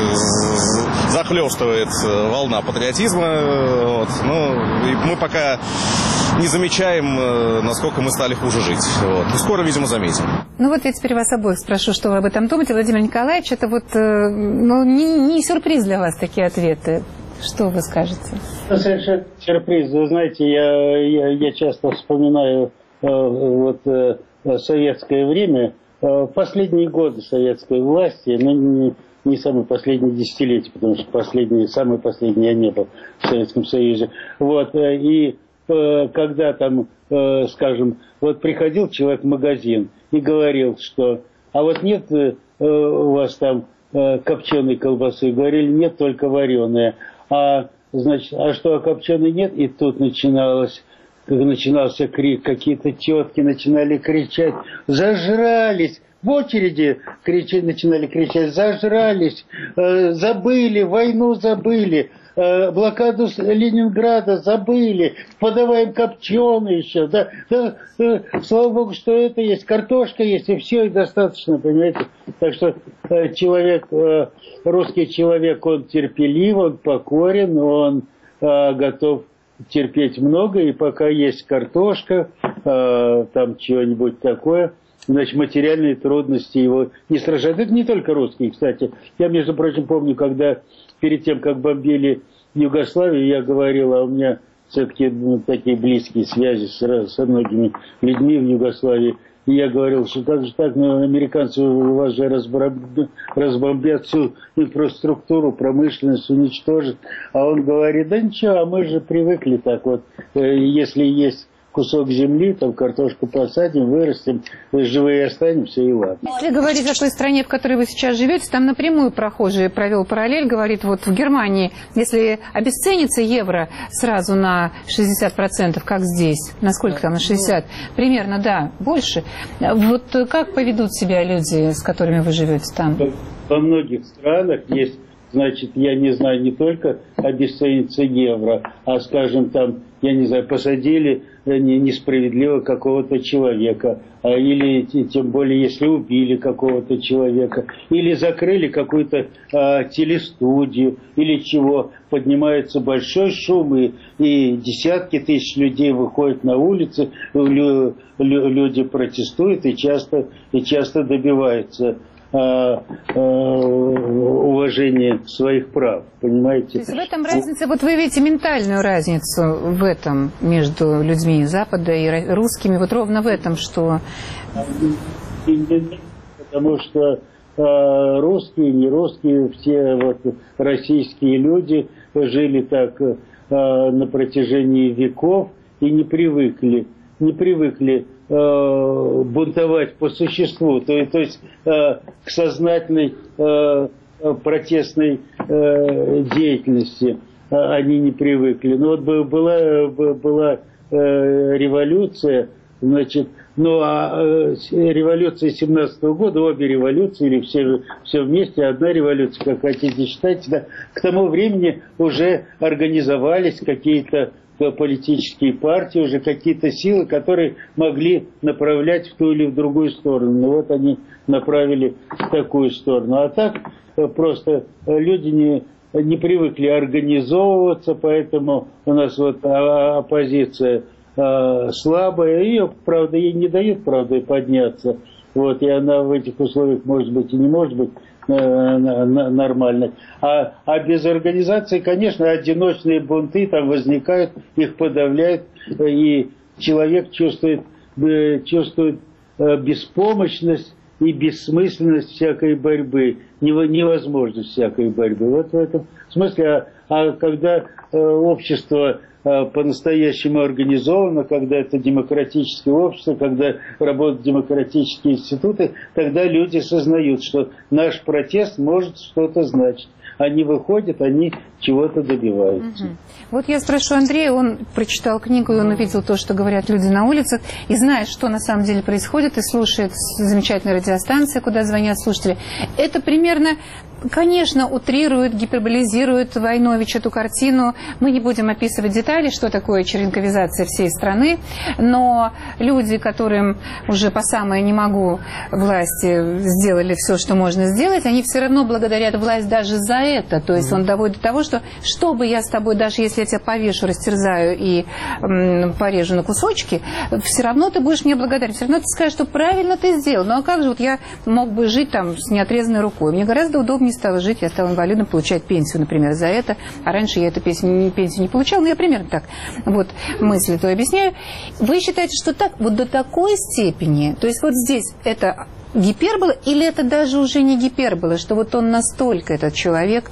захлестывает волна патриотизма. Вот. Ну, и мы пока не замечаем, насколько мы стали хуже жить. Вот. Но скоро, видимо, заметим. Ну вот я теперь вас обоих спрошу, что вы об этом думаете. Владимир Николаевич, это вот ну, не, не сюрприз для вас такие ответы. Что вы скажете? Совершенно сюрприз. Вы знаете, я, я, я часто вспоминаю э, вот, э, советское время, э, последние годы советской власти, но не, не самые последние десятилетия, потому что последние, самые последние я не был в Советском Союзе. Вот, э, и э, когда там, э, скажем, вот приходил человек в магазин и говорил, что а вот нет э, у вас там э, копченой колбасы, говорили, нет, только вареная. А, значит, а что, а копченой нет? И тут начиналось, начинался крик, какие-то тетки начинали кричать, зажрались, в очереди кричать, начинали кричать, зажрались, э, забыли, войну забыли, э, блокаду Ленинграда забыли, подаваем копченые еще, да, да, э, слава богу, что это есть, картошка есть, и все, и достаточно, понимаете. Так что э, человек, э, русский человек, он терпелив, он покорен, он э, готов терпеть много, и пока есть картошка, э, там чего-нибудь такое, значит, материальные трудности его не сражают. Это не только русские, кстати. Я, между прочим, помню, когда перед тем, как бомбили Югославию, я говорил, а у меня все-таки ну, такие близкие связи с, со многими людьми в Югославии. И я говорил, что как же так, ну, американцы у вас же разбомбят, разбомбят всю инфраструктуру, промышленность уничтожат. А он говорит, да ничего, а мы же привыкли так вот, если есть кусок земли, там картошку посадим, вырастим, живые останемся, и ладно. Если говорить о той стране, в которой вы сейчас живете, там напрямую прохожий провел параллель, говорит, вот в Германии, если обесценится евро сразу на шестьдесят процентов, как здесь, насколько там, на шестьдесят процентов, примерно, да, больше, вот как поведут себя люди, с которыми вы живете там? Во многих странах есть, значит, я не знаю, не только обесценится евро, а, скажем, там, я не знаю, посадили несправедливо какого-то человека, или тем более, если убили какого-то человека, или закрыли какую-то а, телестудию, или чего, поднимается большой шум, и, и десятки тысяч людей выходят на улицы, лю, лю, люди протестуют и часто, и часто добиваются уважение своих прав, понимаете? То есть в этом разница, вот вы видите ментальную разницу в этом между людьми Запада и русскими, вот ровно в этом, что... Потому что э, русские, не русские, все вот российские люди жили так э, на протяжении веков и не привыкли, не привыкли э, бунтовать по существу, то, то есть э, к сознательной э, протестной э, деятельности э, они не привыкли. Но вот была, была э, революция, значит, ну а э, революция семнадцатого года, обе революции, или все, все вместе, одна революция, как хотите считать, да, к тому времени уже организовались какие-то политические партии, уже какие-то силы, которые могли направлять в ту или в другую сторону. Ну вот они направили в такую сторону. А так просто люди не, не привыкли организовываться, поэтому у нас вот оппозиция э, слабая, ее, правда, ей не дают, правда, подняться. Вот, и она в этих условиях, может быть, и не может быть нормально. А, а без организации, конечно, одиночные бунты там возникают, их подавляют, и человек чувствует, чувствует беспомощность и бессмысленность всякой борьбы, невозможность всякой борьбы. Вот в этом смысле, а, а когда общество по-настоящему организовано, когда это демократическое общество, когда работают демократические институты, тогда люди сознают, что наш протест может что-то значить. Они выходят, они чего-то добиваются. Угу. Вот я спрошу Андрея, он прочитал книгу, и он увидел то, что говорят люди на улицах, и знает, что на самом деле происходит, и слушает замечательные радиостанции, куда звонят слушатели. Это примерно, конечно, утрирует, гиперболизирует Войнович эту картину. Мы не будем описывать детали, что такое черенковизация всей страны, но люди, которым уже по самое не могу власти сделали все, что можно сделать, они все равно благодарят власть даже за это. То есть он доводит до того, что что бы я с тобой, даже если я тебя повешу, растерзаю и м, порежу на кусочки, все равно ты будешь мне благодарен. Все равно ты скажешь, что правильно ты сделал. Ну а как же вот я мог бы жить там с неотрезанной рукой? Мне гораздо удобнее стало жить, я стала инвалидом, получать пенсию, например, за это. А раньше я эту пенсию, пенсию не получала. Ну я примерно так вот мысли то объясняю. Вы считаете, что так, вот до такой степени, то есть вот здесь это гипербола, или это даже уже не гипербола, что вот он настолько, этот человек,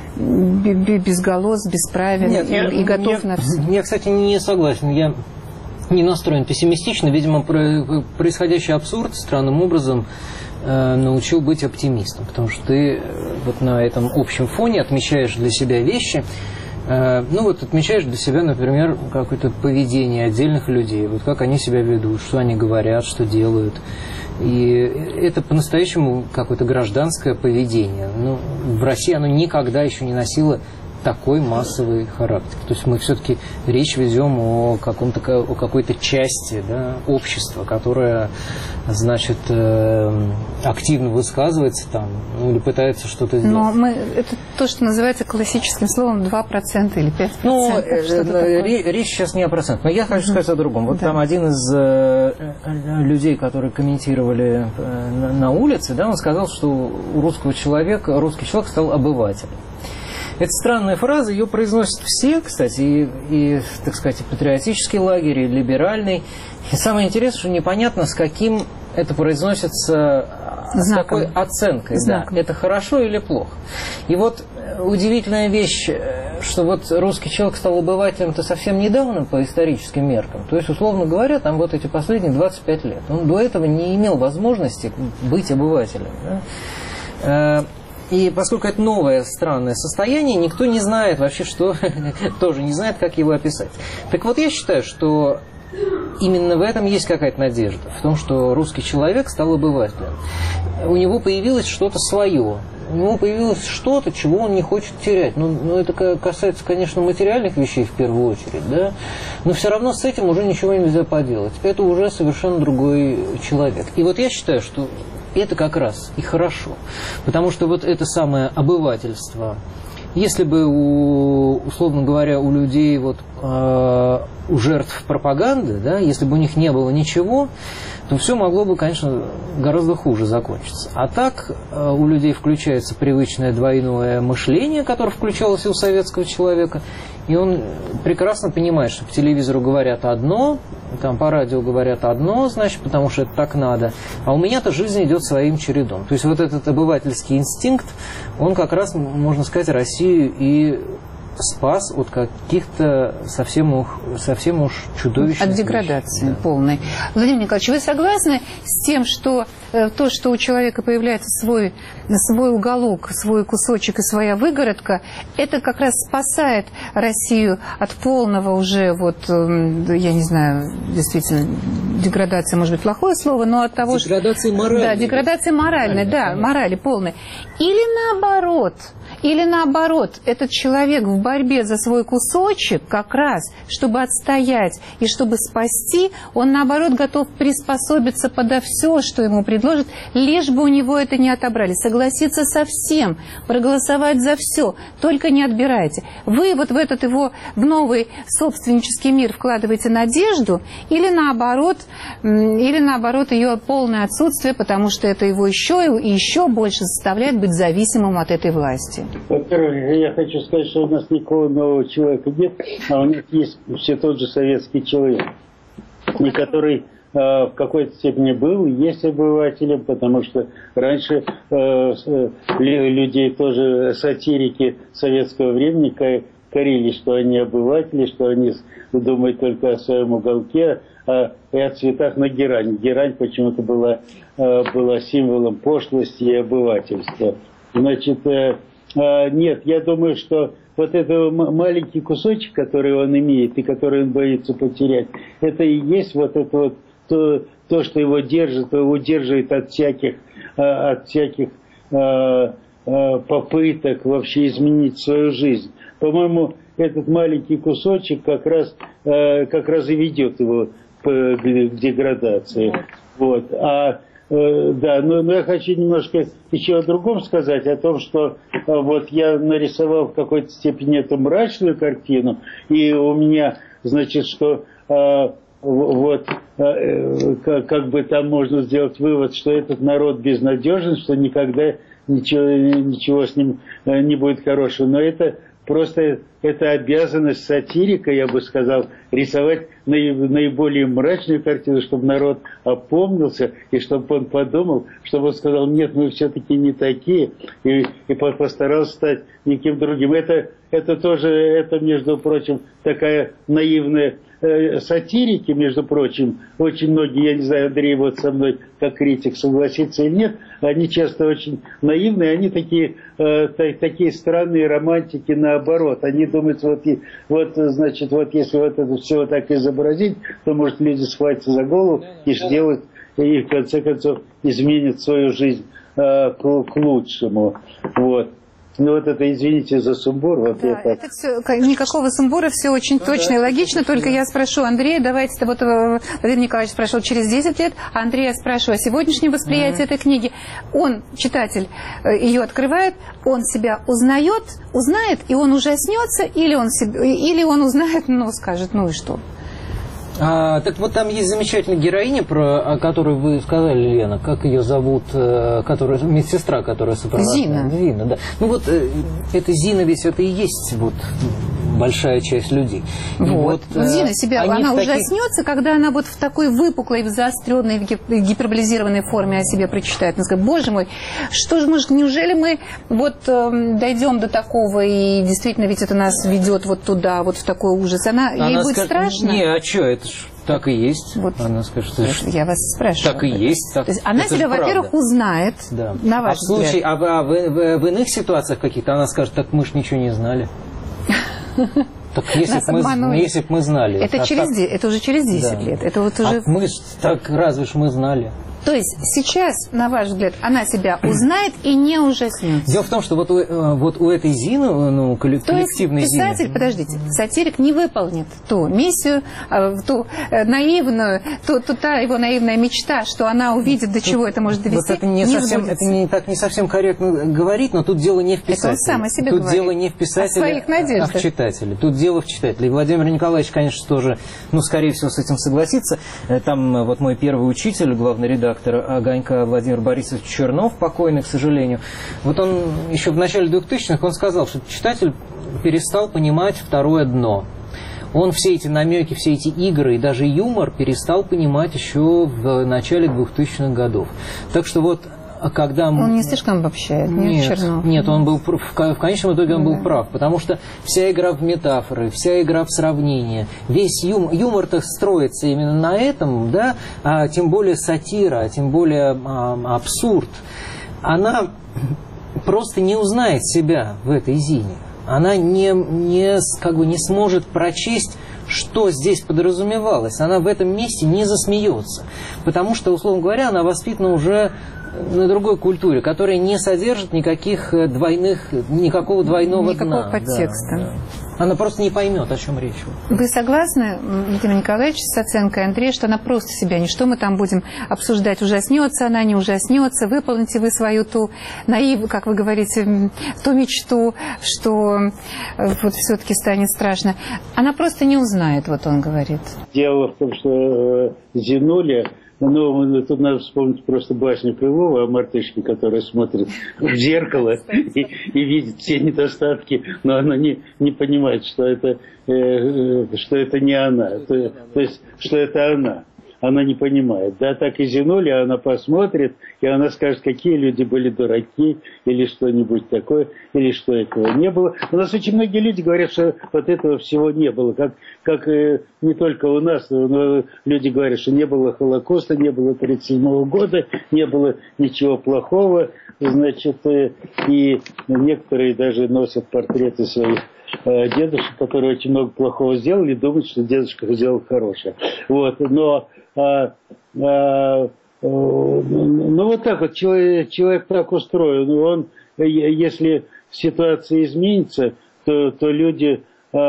безголос, бесправен и, я, и готов я, на все? Я, кстати, не согласен. Я не настроен пессимистично. Видимо, происходящий абсурд странным образом э, научил быть оптимистом. Потому что ты вот на этом общем фоне отмечаешь для себя вещи. Э, ну вот отмечаешь для себя, например, какое-то поведение отдельных людей. Вот как они себя ведут, что они говорят, что делают. И это по-настоящему какое-то гражданское поведение. Ну, в России оно никогда еще не носило такой массовый характер. То есть мы все-таки речь ведем о, каком-то, о какой-то части, да, общества, которая, значит, э, активно высказывается там, ну, или пытается что-то сделать. Но мы, это то, что называется классическим словом два процента или пять процентов. Ну, э, э, речь сейчас не о процентах, но я хочу uh-huh. сказать о другом. Вот да. Там один из э, людей, которые комментировали э, на, на улице, да, он сказал, что у русского человека, русский человек стал обывателем. Это странная фраза, ее произносят все, кстати, и, и, так сказать, и патриотический лагерь, и либеральный. И самое интересное, что непонятно, с каким это произносится, Знаком. С какой оценкой. Да, это хорошо или плохо. И вот удивительная вещь, что вот русский человек стал обывателем-то совсем недавно по историческим меркам. То есть, условно говоря, там вот эти последние двадцать пять лет. Он до этого не имел возможности быть обывателем. Да? И поскольку это новое странное состояние, никто не знает вообще, что тоже не знает, как его описать. Так вот, я считаю, что именно в этом есть какая-то надежда. В том, что русский человек стал обывателем. У него появилось что-то свое. У него появилось что-то, чего он не хочет терять. Ну, ну, это касается, конечно, материальных вещей в первую очередь, да? Но все равно с этим уже ничего нельзя поделать. Это уже совершенно другой человек. И вот я считаю, что это как раз и хорошо. Потому что вот это самое обывательство, если бы, у, условно говоря, у людей, вот, э, у жертв пропаганды, да, если бы у них не было ничего, то все могло бы, конечно, гораздо хуже закончиться. А так у людей включается привычное двойное мышление, которое включалось и у советского человека, и он прекрасно понимает, что по телевизору говорят одно, там по радио говорят одно, значит, потому что это так надо, а у меня-то жизнь идет своим чередом. То есть вот этот обывательский инстинкт, он как раз, можно сказать, Россию и спас от каких-то совсем уж, совсем уж чудовищных от деградации вещей. Да. Полной. Владимир Николаевич, вы согласны с тем, что э, то, что у человека появляется свой, свой уголок, свой кусочек и своя выгородка, это как раз спасает Россию от полного уже, вот, э, я не знаю, действительно, деградация, может быть, плохое слово, но от того, деградации что... моральной. Да, деградация моральной, да, морали полной. Или наоборот... Или наоборот, этот человек в борьбе за свой кусочек, как раз, чтобы отстоять и чтобы спасти, он наоборот готов приспособиться подо все, что ему предложат, лишь бы у него это не отобрали. Согласиться со всем, проголосовать за все, только не отбирайте. Вы вот в этот его, в новый собственнический мир вкладываете надежду, или наоборот, или наоборот ее полное отсутствие, потому что это его еще и еще больше заставляет быть зависимым от этой власти. Во-первых, я хочу сказать, что у нас никакого нового человека нет, а у них есть все тот же советский человек, который э, в какой-то степени был и есть обывателем, потому что раньше э, э, людей тоже сатирики советского времени корили, что они обыватели, что они думают только о своем уголке, а, и о цветах на герань. Герань почему-то была, э, была символом пошлости и обывательства. Значит, э, нет, я думаю, что вот этот маленький кусочек, который он имеет и который он боится потерять, это и есть вот это вот то, то что его держит, его удерживает от всяких, от всяких попыток вообще изменить свою жизнь. По-моему, этот маленький кусочек как раз, как раз и ведет его к деградации. Вот. А да, но, но я хочу немножко еще о другом сказать, о том, что вот я нарисовал в какой-то степени эту мрачную картину, и у меня, значит, что э, вот э, как, как бы там можно сделать вывод, что этот народ безнадежен, что никогда ничего, ничего с ним не будет хорошего, но это просто это обязанность сатирика, я бы сказал, рисовать наиболее мрачную картину, чтобы народ опомнился, и чтобы он подумал, чтобы он сказал, нет, мы все-таки не такие, и, и постарался стать никем другим. Это, это тоже, это, между прочим, такая наивная э, сатирики, между прочим, очень многие, я не знаю, Андрей вот со мной как критик согласится или нет, они часто очень наивные, они такие, э, та, такие странные романтики наоборот, они думают, вот, и, вот, значит, вот если вот это все вот так изобразить, то, может, люди схватятся за голову и сделают, и в конце концов изменят свою жизнь э, к, к лучшему. Вот. Ну вот это, извините за сумбур. Вот да, это... это все, никакого сумбура, все очень ну, точно да, и логично, только да. Я спрошу Андрея, давайте, вот Владимир Николаевич спрашивал через десять лет, а Андрея я спрашиваю о сегодняшнем восприятии mm-hmm. этой книги. Он, читатель, ее открывает, он себя узнает, узнает, и он ужаснется, или он, себе, или он узнает, ну, скажет, ну и что? А, так вот там есть замечательная героиня, про, о которой вы сказали, Лена, как ее зовут, которая, медсестра, которая сопровождает. Зина. Зина, да. Ну вот эта Зина ведь это и есть вот большая часть людей. Вот. Вот Зина себя, она таких... ужаснется, когда она вот в такой выпуклой, в заостренной, в гиперболизированной форме о себе прочитает. Она скажет, боже мой, что же, может, неужели мы вот э, дойдем до такого, и действительно ведь это нас ведет вот туда, вот в такой ужас. Она, она ей будет скажет, страшно? Не, а что, это ж так и есть. Вот. Она скажет, что я вас спрашиваю. Так и есть. Так, То есть она себя, во-первых, узнает, да. на ваш а в случае, взгляд. А, в, в, в, в иных ситуациях каких-то она скажет, так мы ж ничего не знали. Так если бы мы, если б мы знали. Это, а через, так, это уже через десять да. лет. Это вот уже... А мы так разве ж мы знали. То есть сейчас, на ваш взгляд, она себя узнает и не ужаснется? Дело в том, что вот у, вот у этой Зины, ну, коллективной Зины... То есть писатель, Зины... подождите, сатирик не выполнит ту миссию, ту наивную, ту, ту, та его наивная мечта, что она увидит, до чего это может довести. Вот это не, не совсем, это не, так, не совсем корректно говорить, но тут дело не в писателе. Это он сам о себе тут говорит. Дело не в писателе, а в читателе. Тут дело в читателе. И Владимир Николаевич, конечно, тоже, ну, скорее всего, с этим согласится. Там вот мой первый учитель, главный редактор «Огонька» Владимир Борисович Чернов, покойный, к сожалению. Вот он еще в начале двухтысячных он сказал, что читатель перестал понимать второе дно. Он все эти намеки, все эти игры и даже юмор перестал понимать еще в начале двухтысячных годов. Так что вот когда... Он не слишком обобщает, нет, нет, Чернов? Нет, он был, в конечном итоге он был да. прав, потому что вся игра в метафоры, вся игра в сравнение, весь юмор, юмор-то строится именно на этом, да, а тем более сатира, а тем более а, абсурд. Она просто не узнает себя в этой Зине. Она не, не, как бы не сможет прочесть, что здесь подразумевалось. Она в этом месте не засмеется. Потому что, условно говоря, она воспитана уже на другой культуре, которая не содержит никаких двойных, никакого двойного Никакого дна. подтекста. Да, да. Она просто не поймет, о чем речь. Вы согласны, Владимир Николаевич, с оценкой Андрея, что она просто себя не что мы там будем обсуждать, ужаснется она, не ужаснется, выполните вы свою ту наив, как вы говорите, ту мечту, что вот все-таки станет страшно. Она просто не узнает, вот он говорит. Дело в том, что Зинуля, ну, тут надо вспомнить просто басню Крылова о мартышке, которая смотрит в зеркало и, и видит все недостатки, но она не, не понимает, что это, э, что это не она, то, то есть, что это она. Она не понимает. Да, так и Зинуля, она посмотрит, и она скажет, какие люди были дураки, или что-нибудь такое, или что этого не было. У нас очень многие люди говорят, что вот этого всего не было. Как, как э, не только у нас, но люди говорят, что не было Холокоста, не было тридцать седьмого года, не было ничего плохого. Значит, э, и некоторые даже носят портреты своих дедушек, которые очень много плохого сделали, и думают, что дедушка сделал хорошее. Вот. Но а, а, ну вот так вот человек, человек так устроен. Он, если ситуация изменится, то, то люди,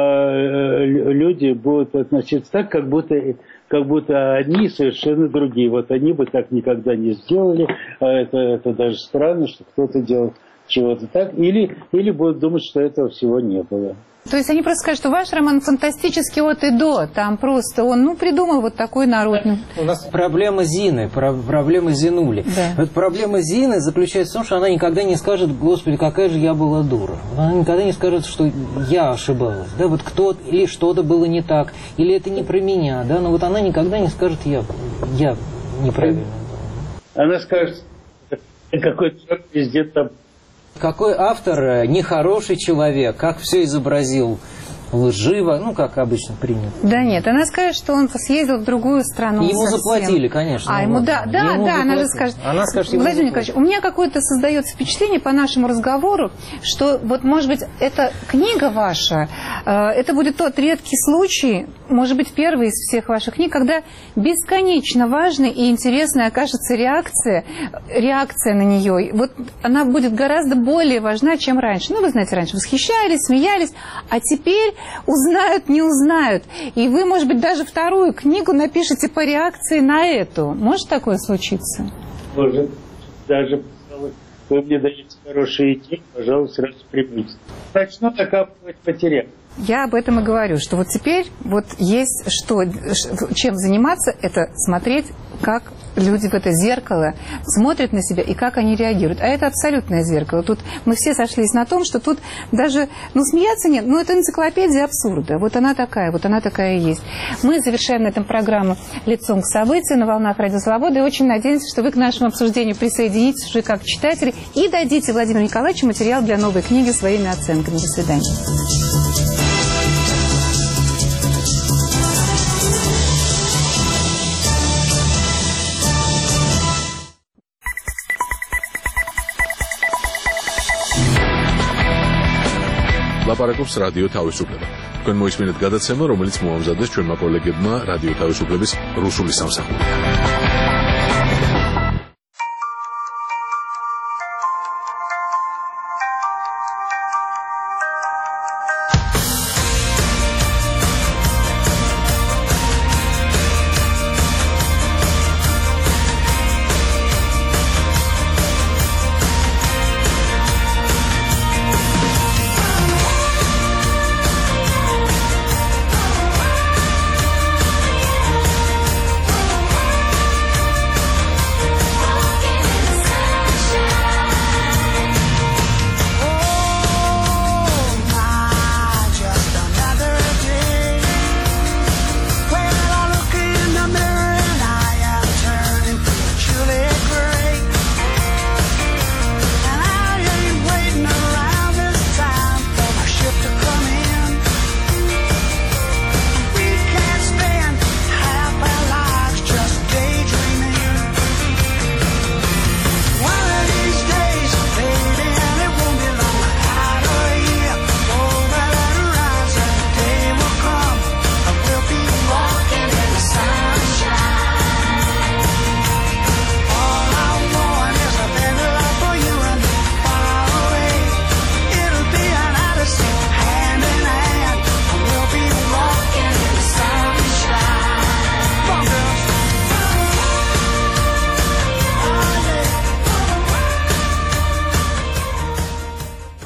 а, люди будут относиться так, как будто, как будто они совершенно другие. Вот они бы так никогда не сделали. А это, это даже странно, что кто-то делал чего-то так, или, или будут думать, что этого всего не было. То есть они просто скажут, что ваш роман фантастический от и до, там просто он, ну, придумал вот такой народный. У нас проблема Зины, проблема Зинули. Да. Вот проблема Зины заключается в том, что она никогда не скажет, Господи, какая же я была дура. Она никогда не скажет, что я ошибалась, да, вот кто или что-то было не так, или это не про меня, да, но вот она никогда не скажет, я, я неправильно. Она скажет, какой черт везде там. Какой автор нехороший человек, как все изобразил лживо, ну, как обычно принято. Да нет, она скажет, что он съездил в другую страну. Ему совсем. заплатили, конечно. А, ему, да, да, ему да, она же скажет. Она скажет, ему Владимир Николаевич, у меня какое-то создается впечатление по нашему разговору, что вот, может быть, эта книга ваша, э, это будет тот редкий случай, может быть, первый из всех ваших книг, когда бесконечно важной и интересной окажется реакция, реакция на нее. Вот она будет гораздо более важна, чем раньше. Ну, вы знаете, раньше восхищались, смеялись, а теперь узнают, не узнают. И вы, может быть, даже вторую книгу напишите по реакции на эту. Может такое случиться? Может. Даже вы мне даете хорошие идеи, пожалуйста, сразу примите. Начну накапливать материал. Я об этом и говорю, что вот теперь вот есть что, чем заниматься, это смотреть, как люди в это зеркало смотрят на себя и как они реагируют. А это абсолютное зеркало. Тут мы все сошлись на том, что тут даже, ну, смеяться нет, но это энциклопедия абсурда. Вот она такая, вот она такая и есть. Мы завершаем на этом программу «Лицом к событию» на волнах Радио Свобода и очень надеемся, что вы к нашему обсуждению присоединитесь уже как читатели и дадите Владимиру Николаевичу материал для новой книги своими оценками. До свидания. ლაპარაკობს რადიო თავისუფლება. თქვენ მოისმინეთ გადაცემა, რომელიც მოამზადეს ჩვენმა კოლეგებმა რადიო თავისუფლების რუსული სამსახური.